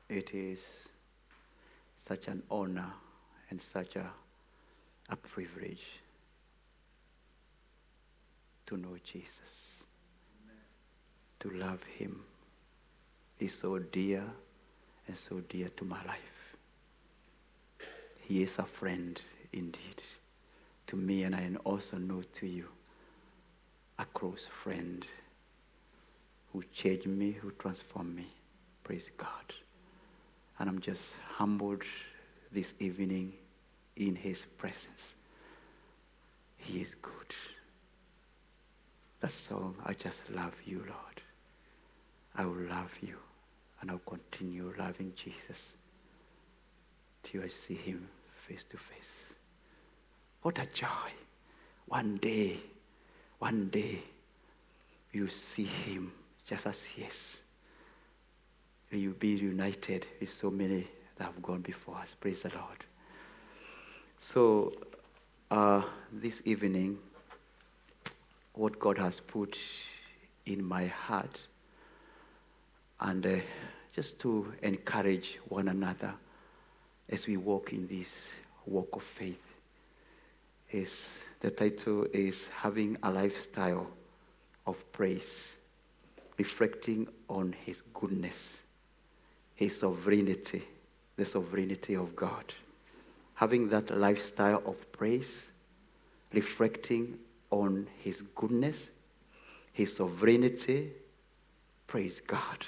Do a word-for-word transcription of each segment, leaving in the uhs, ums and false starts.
It is such an honor and such a, a privilege to know Jesus, to love him. He's so dear and so dear to my life. He is a friend indeed to me, and I also know to you, a close friend who changed me, who transformed me. Praise God. And I'm just humbled this evening in his presence. He is good. That song, I just love you, Lord. I will love you, and I'll continue loving Jesus till I see him face to face. What a joy. One day, one day, you see him just as he is. You'll be united with so many that have gone before us. Praise the Lord. So, uh, this evening, what God has put in my heart, and uh, just to encourage one another as we walk in this walk of faith, is the title is Having a Lifestyle of Praise, reflecting on his goodness, his sovereignty, the sovereignty of God. Having that lifestyle of praise, reflecting on his goodness, his sovereignty. Praise God.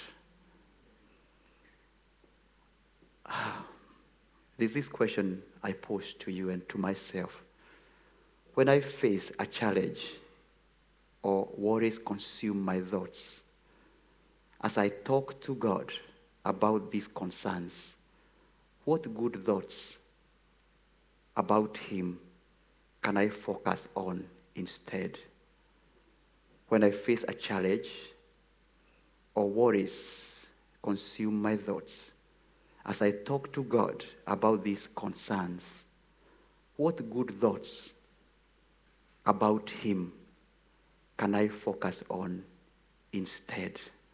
There's this question I pose to you and to myself. When I face a challenge or worries consume my thoughts, as I talk to God about these concerns, what good thoughts about him can I focus on instead? When I face a challenge or worries consume my thoughts, as I talk to God about these concerns, what good thoughts about him can I focus on instead?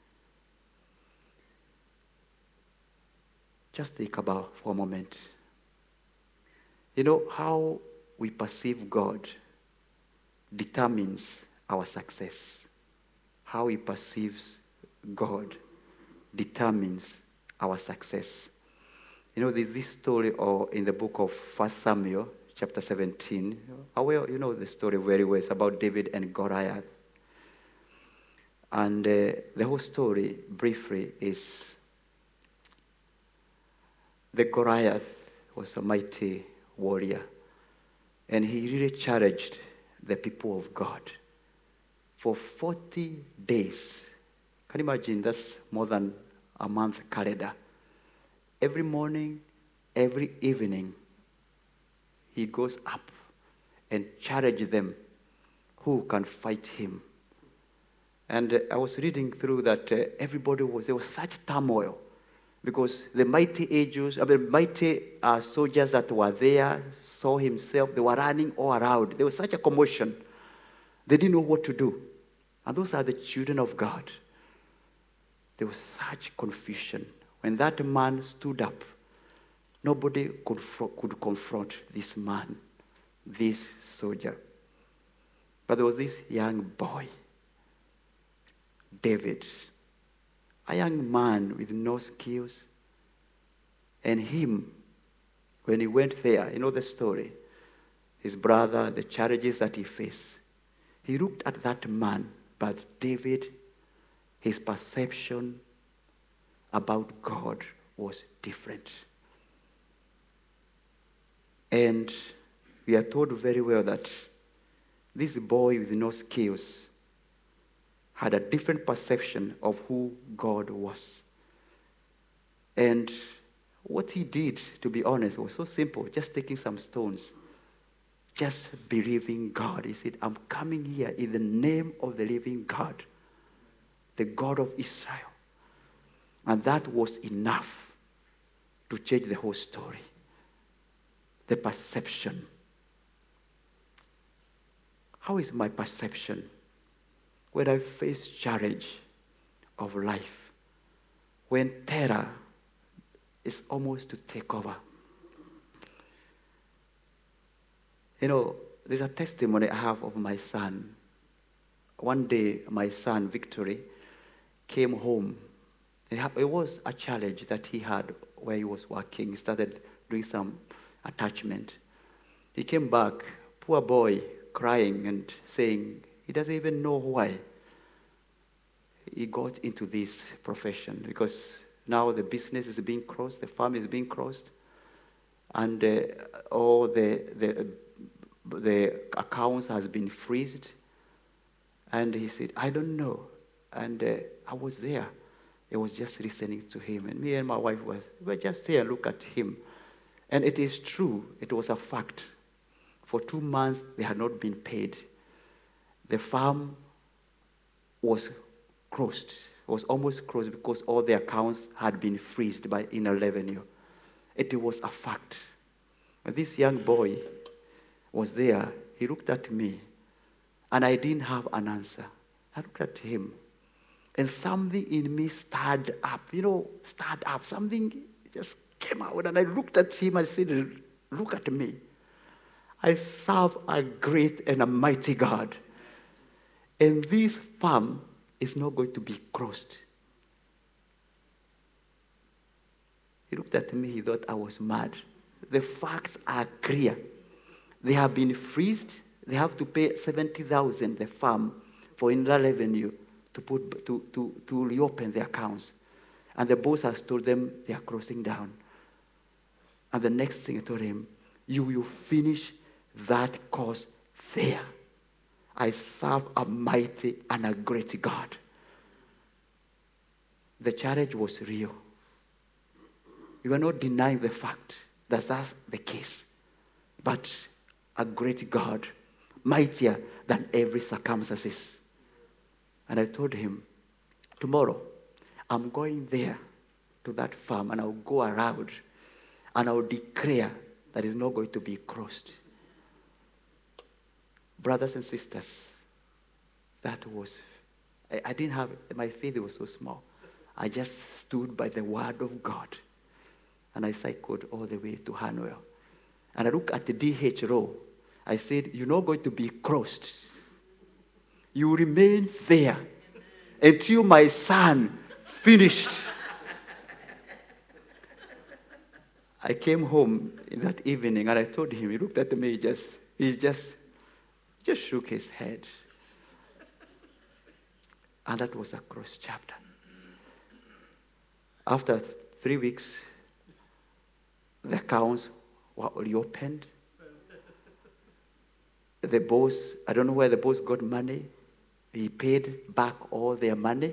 Just think about for a moment. You know, how we perceive God determines our success. How we perceive God determines our success. You know, there's this story or in the book of First Samuel, chapter seventeen. Well, you know the story very well. It's about David and Goliath. And uh, the whole story, briefly, is the Goliath was a mighty warrior. And he really challenged the people of God for forty days. Can you imagine? That's more than a month calendar. Every morning, every evening, he goes up and challenges them who can fight him. And uh, I was reading through that uh, everybody was, there was such turmoil because the mighty angels, I mean, mighty uh, soldiers that were there saw himself, they were running all around. There was such a commotion. They didn't know what to do. And those are the children of God. There was such confusion. When that man stood up, nobody could, could confront this man, this soldier. But there was this young boy, David, a young man with no skills. And him, when he went there, you know the story, his brother, the challenges that he faced, he looked at that man, but David, his perception about God was different. And we are told very well that this boy with no skills had a different perception of who God was. And what he did, to be honest, was so simple, just taking some stones, just believing God. He said, I'm coming here in the name of the living God, the God of Israel. And that was enough to change the whole story. The perception. How is my perception when I face challenge of life? When terror is almost to take over. You know, there's a testimony I have of my son. One day, my son, Victory, came home. It was a challenge that he had where he was working. He started doing some attachment. He came back, poor boy, crying and saying he doesn't even know why he got into this profession, because now the business is being closed, the farm is being closed, and uh, all the, the, the accounts has been freezed. And he said, I don't know. And uh, I was there. I was just listening to him. And me and my wife was, we were just there, look at him. And it is true. It was a fact. For two months, they had not been paid. The farm was closed. It was almost closed because all the accounts had been freezed by inner revenue. It was a fact. And this young boy was there. He looked at me. And I didn't have an answer. I looked at him. And something in me stirred up. You know, stirred up. Something just came out. And I looked at him and said, look at me. I serve a great and a mighty God. And this farm is not going to be closed. He looked at me. He thought I was mad. The facts are clear. They have been freezed. They have to pay seventy thousand dollars, the farm, for inland revenue to, put, to, to, to reopen the accounts. And the boss has told them they are closing down. And the next thing I told him, you will finish that course there. I serve a mighty and a great God. The challenge was real. You are not denying the fact that that's the case. But a great God, mightier than every circumstances. And I told him, tomorrow, I'm going there to that farm and I'll go around and I'll declare that it's not going to be closed. Brothers and sisters, that was, I, I didn't have, my faith was so small. I just stood by the word of God and I cycled all the way to Hanwell. And I looked at the D H row. I said, you're not going to be closed. You remain there until my son finished. I came home in that evening and I told him, he looked at me, he just, he just, just shook his head. And that was a cross chapter. After three weeks, the accounts were reopened. The boss, I don't know where the boss got money. He paid back all their money.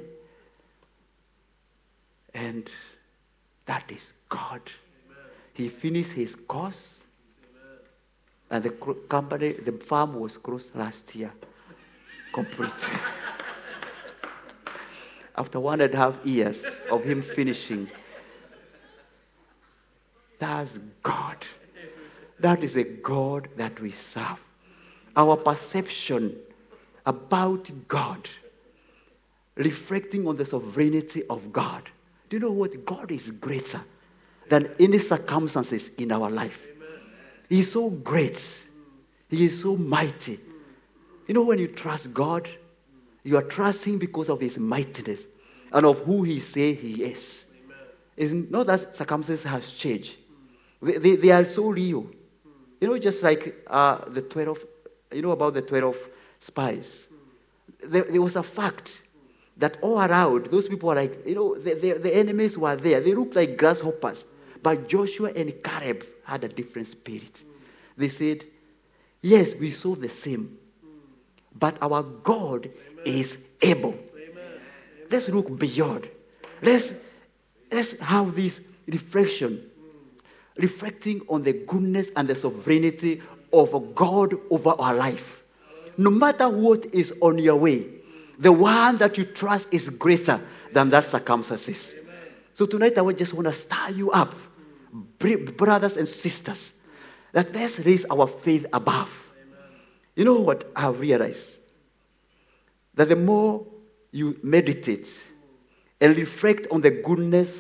And that is God. Amen. He finished his course. Amen. And the company, the farm was closed last year. Completely. After one and a half years of him finishing. That's God. That is a God that we serve. Our perception about God, reflecting on the sovereignty of God. Do you know what? God is greater than any circumstances in our life. Amen. He is so great. He is so mighty. You know, when you trust God, you are trusting because of his mightiness and of who he says he is. Amen. It's not that circumstances has changed. They, they, they are so real. You know, just like uh, the twelve, you know about the twelve spies. There, there was a fact that all around, those people were like, you know, the, the, the enemies were there. They looked like grasshoppers. But Joshua and Caleb had a different spirit. They said, yes, we saw the same. But our God Amen. Is able. Amen. Let's look beyond. Let's, let's have this reflection. Reflecting on the goodness and the sovereignty of God over our life. No matter what is on your way, the one that you trust is greater than that circumstances. Amen. So tonight I would just want to stir you up, brothers and sisters, that let's raise our faith above. Amen. You know what I have realized? That the more you meditate and reflect on the goodness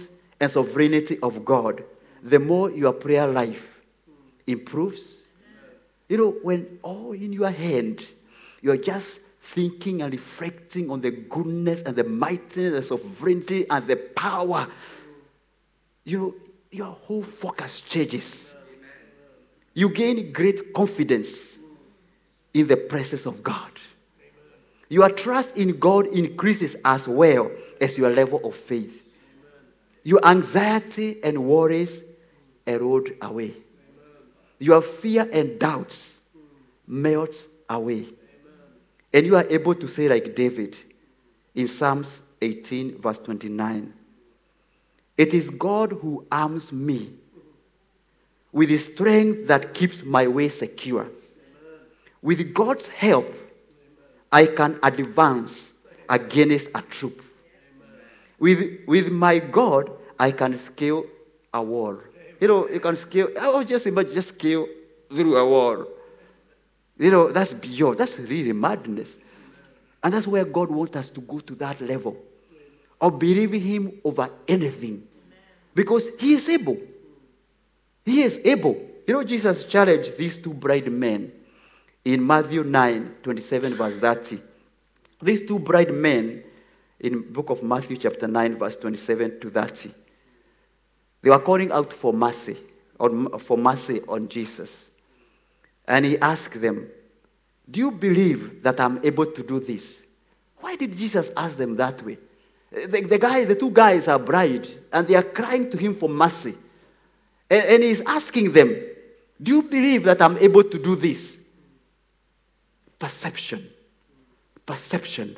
and sovereignty of God, the more your prayer life improves. You know, when all in your hand, you're just thinking and reflecting on the goodness and the mightiness, the sovereignty and the power, you know, your whole focus changes. You gain great confidence in the presence of God. Your trust in God increases as well as your level of faith. Your anxiety and worries erode away. Your fear and doubts melt away. And you are able to say like David in Psalms eighteen verse twenty-nine, it is God who arms me with the strength that keeps my way secure. With God's help, I can advance against a troop. With, with my God, I can scale a wall. You know, you can scale, oh, just imagine, just scale through a wall. You know, that's beyond, that's really madness. And that's where God wants us to go to that level of believing Him over anything. Because He is able. He is able. You know, Jesus challenged these two bright men in Matthew nine, twenty-seven, verse thirty. These two bright men in the book of Matthew chapter nine, verse twenty-seven to thirty. They were calling out for mercy, or for mercy on Jesus. And He asked them, do you believe that I'm able to do this? Why did Jesus ask them that way? The, the guys, the two guys are bright, and they are crying to Him for mercy. And, and He's asking them, do you believe that I'm able to do this? Perception. Perception.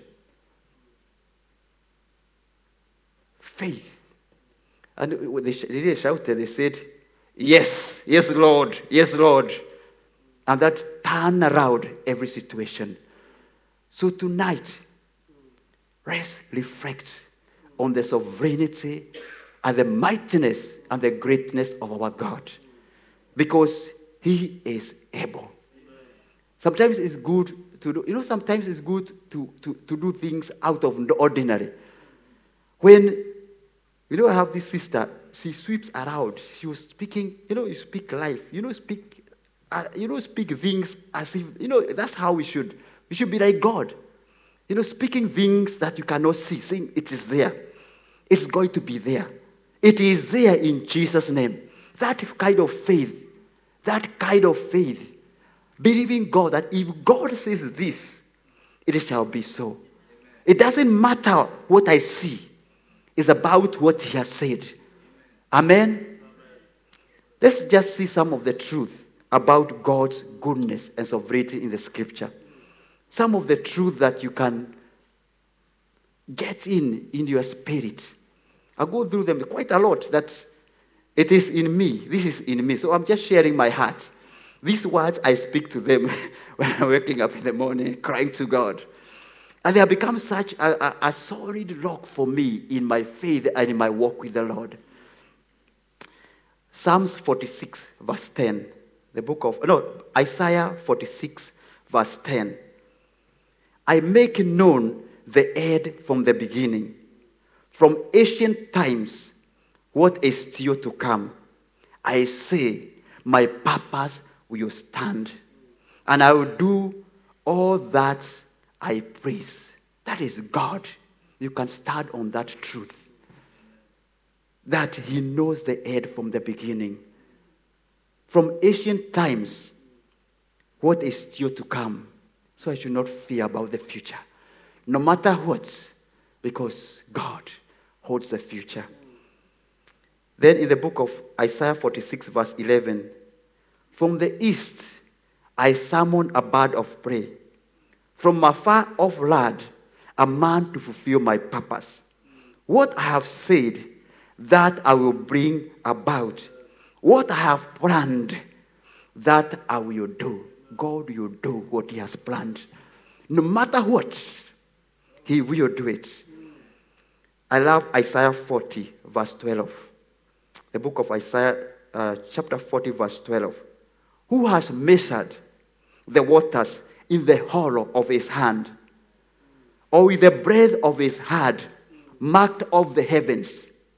Faith. And they, they shouted, they said, yes, yes, Lord, yes, Lord. And that turned around every situation. So tonight, let's reflect on the sovereignty and the mightiness and the greatness of our God. Because He is able. Sometimes it's good to do, you know, sometimes it's good to, to, to do things out of the ordinary. When You know, I have this sister, she sweeps around. She was speaking, you know, you speak life. You know, speak, uh, you know, speak things as if, you know, that's how we should. We should be like God. You know, speaking things that you cannot see, saying it is there. It's going to be there. It is there in Jesus' name. That kind of faith, that kind of faith, believing God that if God says this, it shall be so. It doesn't matter what I see. It's about what He has said. Amen? Amen? Let's just see some of the truth about God's goodness and sovereignty in the Scripture. Some of the truth that you can get in, in your spirit. I'll go through them quite a lot. That it is in me. This is in me. So I'm just sharing my heart. These words I speak to them when I'm waking up in the morning, crying to God. And they have become such a, a, a solid rock for me in my faith and in my walk with the Lord. Psalms forty-six, verse ten. The book of, no, Isaiah forty-six, verse ten. I make known the end from the beginning, from ancient times, what is still to come. I say, my purpose will stand, and I will do all that I praise. That is God. You can start on that truth. That He knows the end from the beginning. From ancient times, what is still to come. So I should not fear about the future. No matter what, because God holds the future. Then in the book of Isaiah forty-six, verse eleven, from the east I summon a bird of prey. From afar off land, a man to fulfill my purpose. What I have said, that I will bring about. What I have planned, that I will do. God will do what He has planned. No matter what, He will do it. I love Isaiah forty, verse twelve. The book of Isaiah, uh, chapter forty, verse twelve. Who has measured the waters in the hollow of His hand, or with the breadth of His hand marked off the heavens?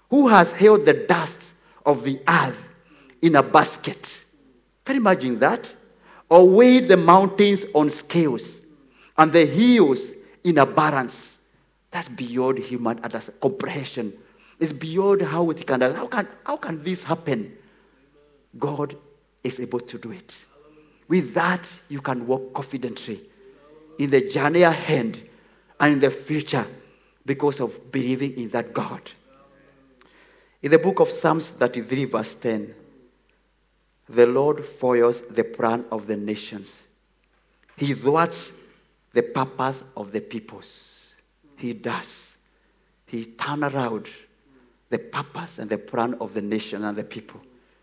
Who has held the dust of the earth in a basket? Can you imagine that? Or weighed the mountains on scales and the hills in a balance? That's beyond human comprehension. It's beyond how it can. How can, how can this happen? God is able to do it. With that, you can walk confidently in the journey ahead and in the future because of believing in that God. In the book of Psalms thirty-three, verse ten, the Lord foils the plan of the nations. He thwarts the purpose of the peoples. He does. He turns around the purpose and the plan of the nation and the people.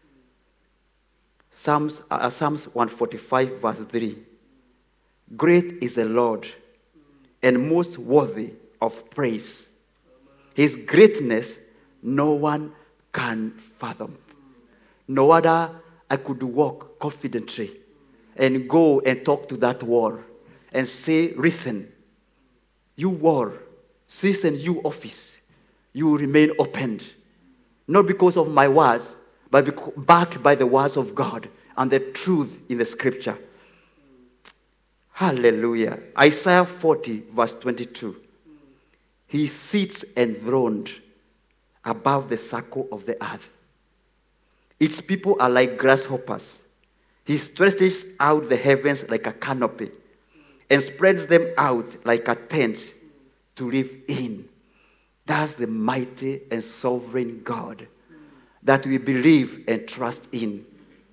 Psalms, uh, Psalms one forty-five, verse three. Great is the Lord and most worthy of praise. His greatness no one can fathom. No other I could walk confidently and go and talk to that wall and say, listen, you wall, listen, you office, you will remain opened. Not because of my words, but backed by the words of God and the truth in the scripture. Hallelujah. Isaiah forty, verse twenty-two. He sits enthroned above the circle of the earth. Its people are like grasshoppers. He stretches out the heavens like a canopy and spreads them out like a tent to live in. That's the mighty and sovereign God that we believe and trust in.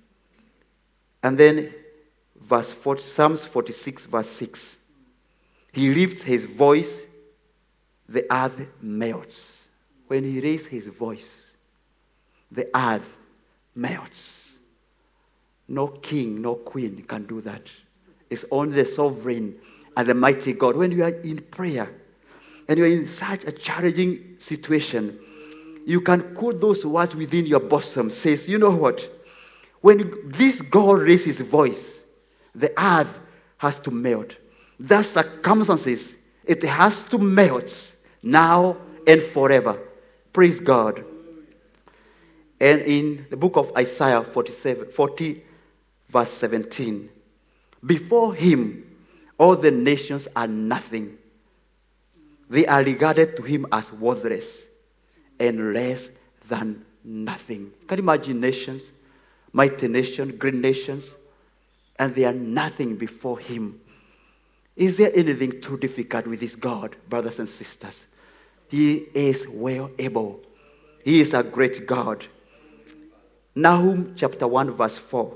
And then verse forty, Psalms forty-six, verse six. He lifts his voice, the earth melts. When he raises his voice, the earth melts. No king, no queen can do that. It's only the sovereign and the mighty God. When you are in prayer and you are in such a challenging situation, you can quote those words within your bosom. Says, you know what? When this God raises his voice, the earth has to melt. The circumstances, it has to melt now and forever. Praise God. And in the book of Isaiah forty-seven, forty, verse seventeen, before him, all the nations are nothing. They are regarded to him as worthless and less than nothing. Can you imagine nations, mighty nations, great nations, and they are nothing before him? Is there anything too difficult with this God, brothers and sisters? He is well able. He is a great God. Nahum chapter one, verse four.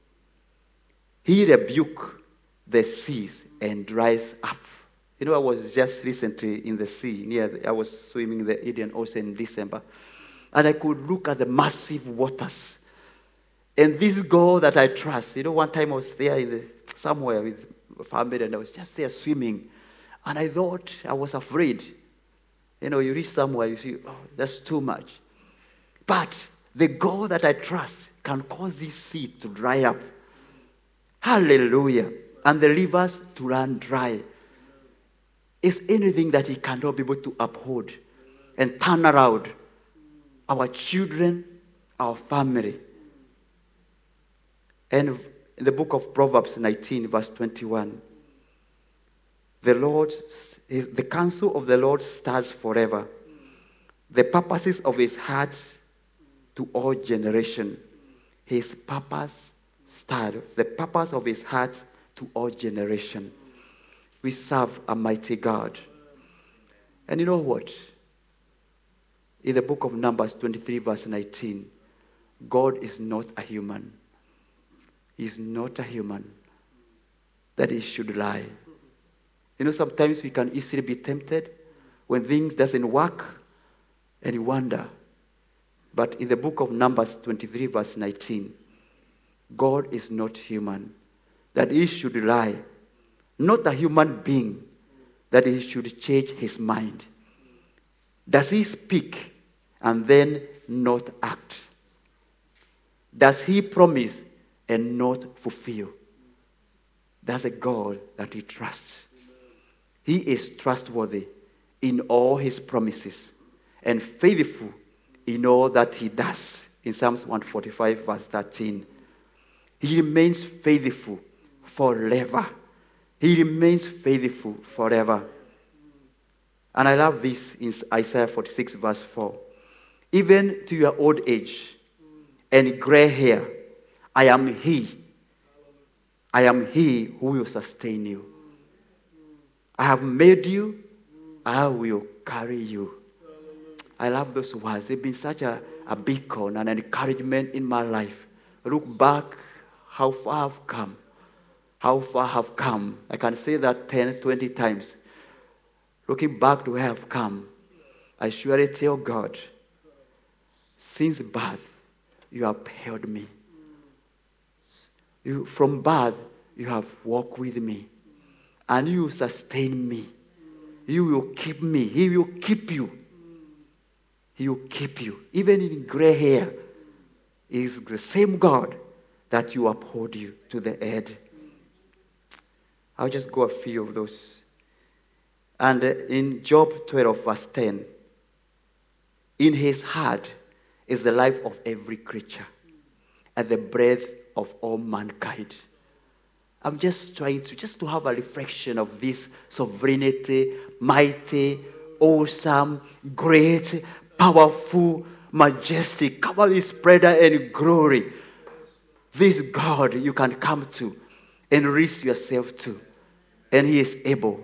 He rebukes the seas and dries up. You know, I was just recently in the sea. Near, I was swimming in the Indian Ocean in December. And I could look at the massive waters. And this God that I trust, you know, one time I was there in the, somewhere with family and I was just there swimming. And I thought I was afraid. You know, you reach somewhere, you see, oh, that's too much. But the God that I trust can cause this sea to dry up. Hallelujah. And the rivers to run dry. Is anything that he cannot be able to uphold and turn around our children, our family. And in the book of Proverbs nineteen, verse twenty-one, the Lord, the counsel of the Lord stands forever. The purposes of his heart to all generation. His purpose stand. The purpose of his heart to all generation. We serve a mighty God. And you know what? In the book of Numbers twenty-three, verse nineteen, God is not a human. He is not a human that he should lie. You know, sometimes we can easily be tempted when things doesn't work and you wonder. But in the book of Numbers twenty-three, verse nineteen, God is not human, that he should lie. Not a human being, that he should change his mind. Does he speak and then not act? Does he promise and not fulfill? That's a God that he trusts. He is trustworthy in all his promises and faithful in all that he does. In Psalms one forty-five, verse thirteen. He remains faithful forever. He remains faithful forever. And I love this in Isaiah forty-six, verse four. Even to your old age and gray hair, I am he. I am he who will sustain you. I have made you. I will carry you. I love those words. They've been such a, a beacon and an encouragement in my life. Look back how far I've come. How far I've come. I can say that ten, twenty times. Looking back to where I've come, I surely tell God, since birth, you have held me. You, from birth, you have walked with me. And you will sustain me. You will keep me. He will keep you. He will keep you. Even in gray hair, He is the same God that you uphold you to the end. I'll just go a few of those. And in Job twelve, verse ten, in his heart is the life of every creature and the breath of all mankind. I'm just trying to just to have a reflection of this sovereignty, mighty, awesome, great, powerful, majestic, covered spreader and glory. This God you can come to and risk yourself to. And He is able.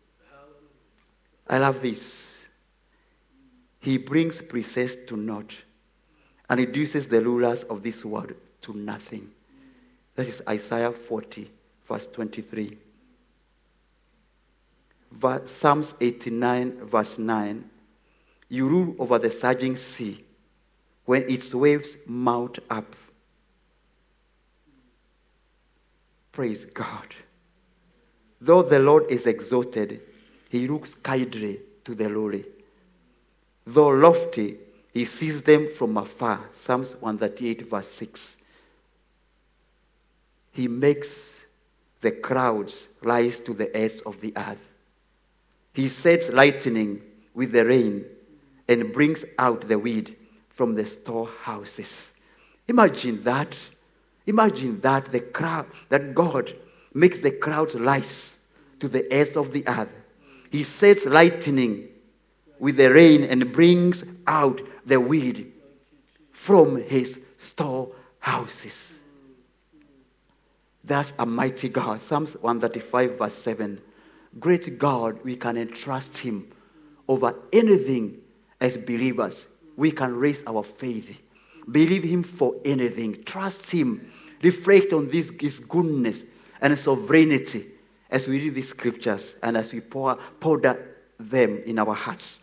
I love this. He brings princes to naught and reduces the rulers of this world to nothing. That is Isaiah forty, verse twenty-three. Psalms eighty-nine, verse nine. You rule over the surging sea when its waves mount up. Praise God. Though the Lord is exalted, He looks kindly to the lowly. Though lofty, He sees them from afar. Psalms one thirty-eight, verse six. He makes the clouds rise to the edge of the earth. He sets lightning with the rain and brings out the weed from the storehouses. Imagine that. Imagine that the crowd, that God makes the clouds rise to the edge of the earth. He sets lightning with the rain and brings out the weed from His storehouses. That's a mighty God. Psalms one thirty-five, verse seven. Great God, we can entrust Him over anything as believers. We can raise our faith. Believe Him for anything. Trust Him. Reflect on this, His goodness and sovereignty as we read these scriptures and as we pour, pour them in our hearts.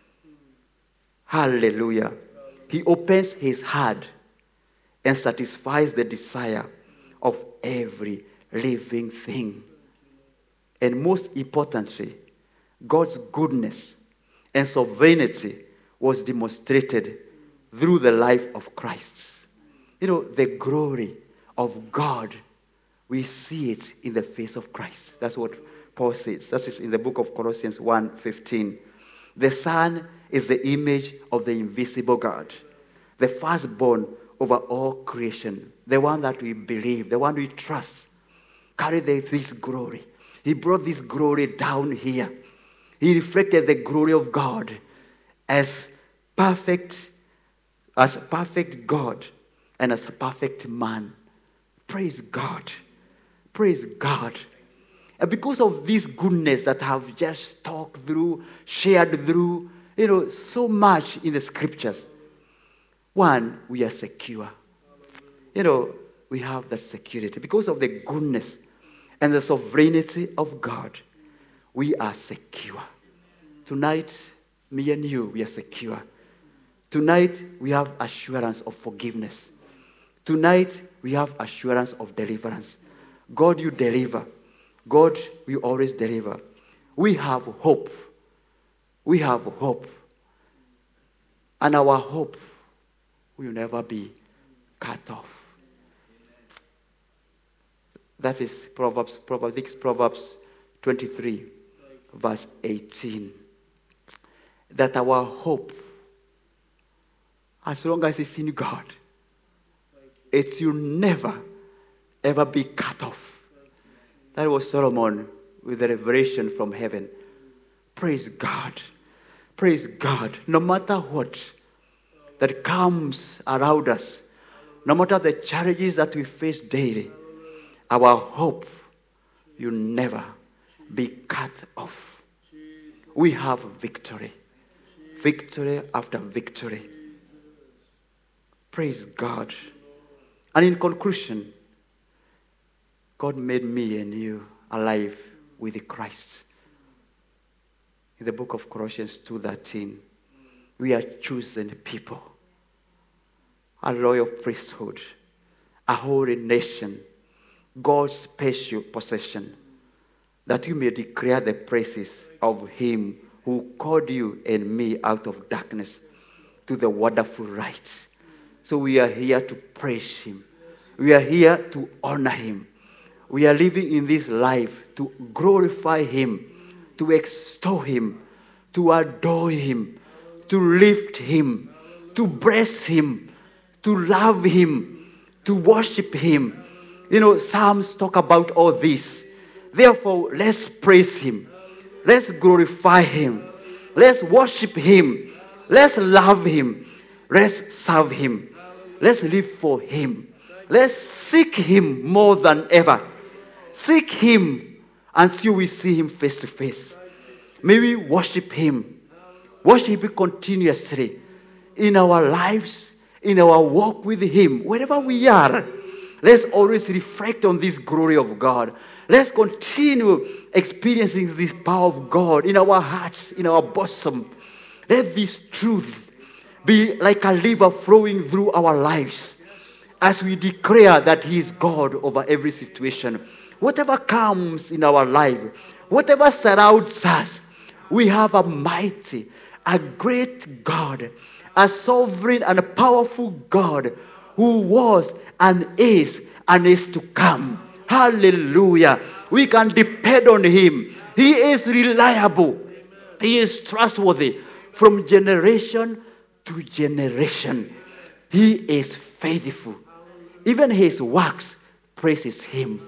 Hallelujah. He opens His heart and satisfies the desire of every living thing. And most importantly, God's goodness and sovereignty was demonstrated through the life of Christ. You know, the glory of God, we see it in the face of Christ. That's what Paul says. That is in the book of Colossians one fifteen. The Son is the image of the invisible God, the firstborn over all creation, the one that we believe, the one we trust, carried this glory. He brought this glory down here. He reflected the glory of God as perfect, as perfect God and as a perfect man. Praise God. Praise God. And because of this goodness that I've just talked through, shared through, you know, so much in the scriptures, one, we are secure. You know, we have that security. Because of the goodness and the sovereignty of God, we are secure. Tonight, me and you, we are secure. Tonight, we have assurance of forgiveness. Tonight, we have assurance of deliverance. God, you deliver. God, we always deliver. We have hope. We have hope. And our hope will never be cut off. That is Proverbs, Proverbs, Proverbs twenty-three, verse eighteen. That our hope As long as it's in God, it will never, ever be cut off. That was Solomon with the revelation from heaven. Praise God. Praise God. No matter what that comes around us, no matter the challenges that we face daily, our hope will never be cut off. We have victory. Victory after victory. Praise God. And in conclusion, God made me and you alive with Christ. In the book of Colossians two thirteen, we are chosen people, a royal priesthood, a holy nation, God's special possession, that you may declare the praises of him who called you and me out of darkness to the wonderful light. So we are here to praise him. We are here to honor him. We are living in this life to glorify him, to extol him, to adore him, to lift him, to bless him, to love him, to worship him. You know, Psalms talk about all this. Therefore, let's praise him. Let's glorify him. Let's worship him. Let's love him. Let's serve him. Let's live for him. Let's seek him more than ever. Seek him until we see him face to face. May we worship him. Worship him continuously in our lives, in our walk with him, wherever we are. Let's always reflect on this glory of God. Let's continue experiencing this power of God in our hearts, in our bosom. Let this truth be like a river flowing through our lives as we declare that he is God over every situation. Whatever comes in our life, whatever surrounds us, we have a mighty, a great God, a sovereign and a powerful God who was and is and is to come. Hallelujah. We can depend on him. He is reliable. He is trustworthy from generation to generation. He is faithful. Even his works praises him.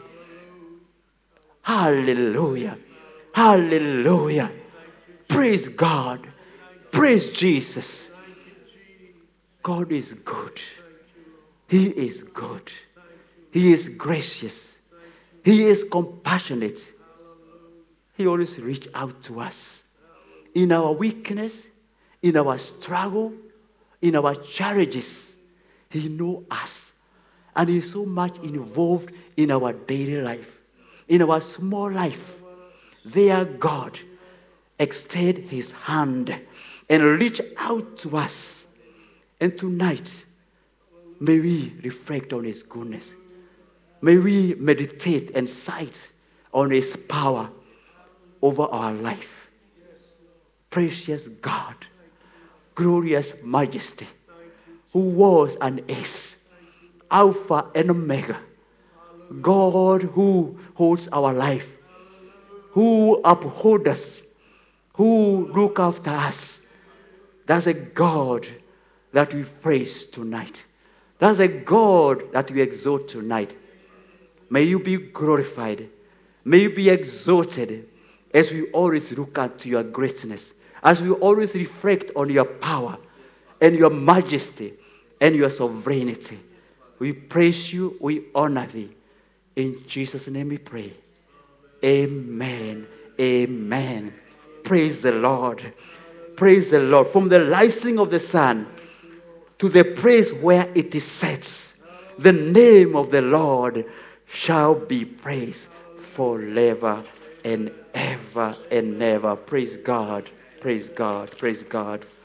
Hallelujah. Hallelujah. Praise God. Praise Jesus. God is good. He is good. He is gracious. He is compassionate. He always reaches out to us. In our weakness, in our struggle, in our challenges, he knows us. And he is so much involved in our daily life, in our small life. There God extend his hand and reach out to us. And tonight, may we reflect on his goodness. May we meditate and sight on his power over our life. Precious God, glorious majesty, who was and is, Alpha and Omega, God who holds our life, who upholds us, who look after us. That's a God that we praise tonight. That's a God that we exalt tonight. May you be glorified. May you be exalted as we always look at your greatness, as we always reflect on your power and your majesty and your sovereignty. We praise you, we honor thee. In Jesus' name we pray. Amen. Amen. Praise the Lord. Praise the Lord. From the rising of the sun to the place where it is set, the name of the Lord shall be praised forever and ever and ever. Praise God. Praise God. Praise God.